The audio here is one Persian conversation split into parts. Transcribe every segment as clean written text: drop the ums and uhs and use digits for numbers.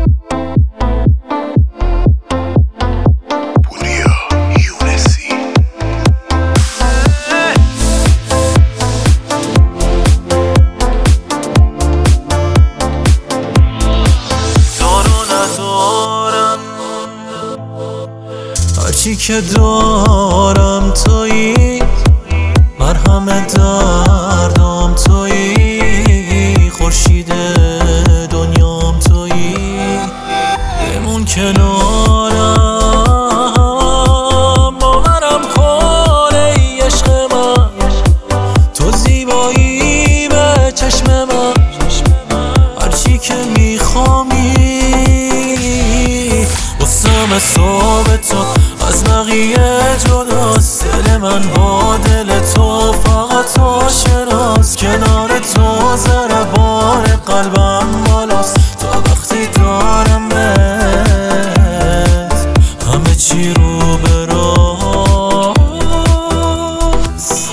هرچی که دارم تویی، مرهم دردم تویی، خورشید دنیام تویی. بمون کنارم، باورم کن ای عشق من، تو زیبایی به چشم من. هرچی که میخوامی واسم صحبه تو از بقیه جداست. دل من با دل تو فقط آشناست. کنار تو ضربان قلبم بالاست. تا وقتی دارم بهت همه چی رو به راست.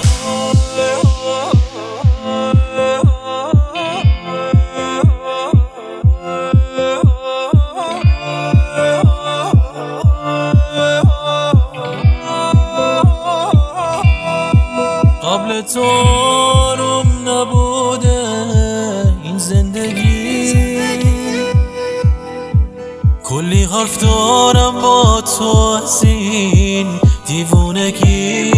قبل تو آروم نبوده این زندگی، کلی حرف دارم با تو از این دیوونگی.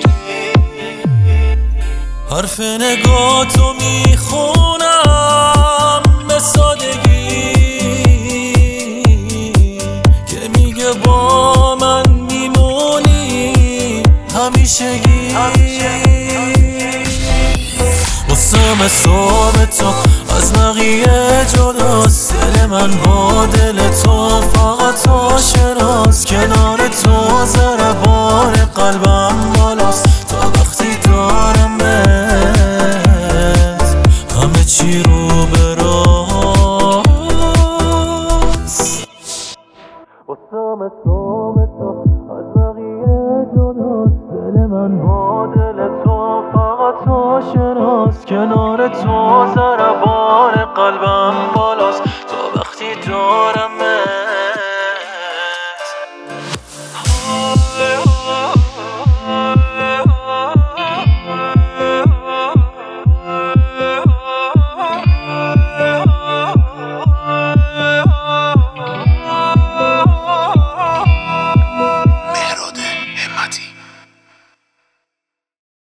حرف نگاه تو میخونم به سادگی، که میگه با من میمونی همیشگی. واسم صحبه تو از بقیه جداست. دل من با دل تو فقط آشناست. کنار تو ضربان قلبم بالاست. تا وقتی دارم بهت همه چی رو به راست. واسم صحبه تو از بقیه جداست. دل من با دل تو فقط آشناست. کنار تو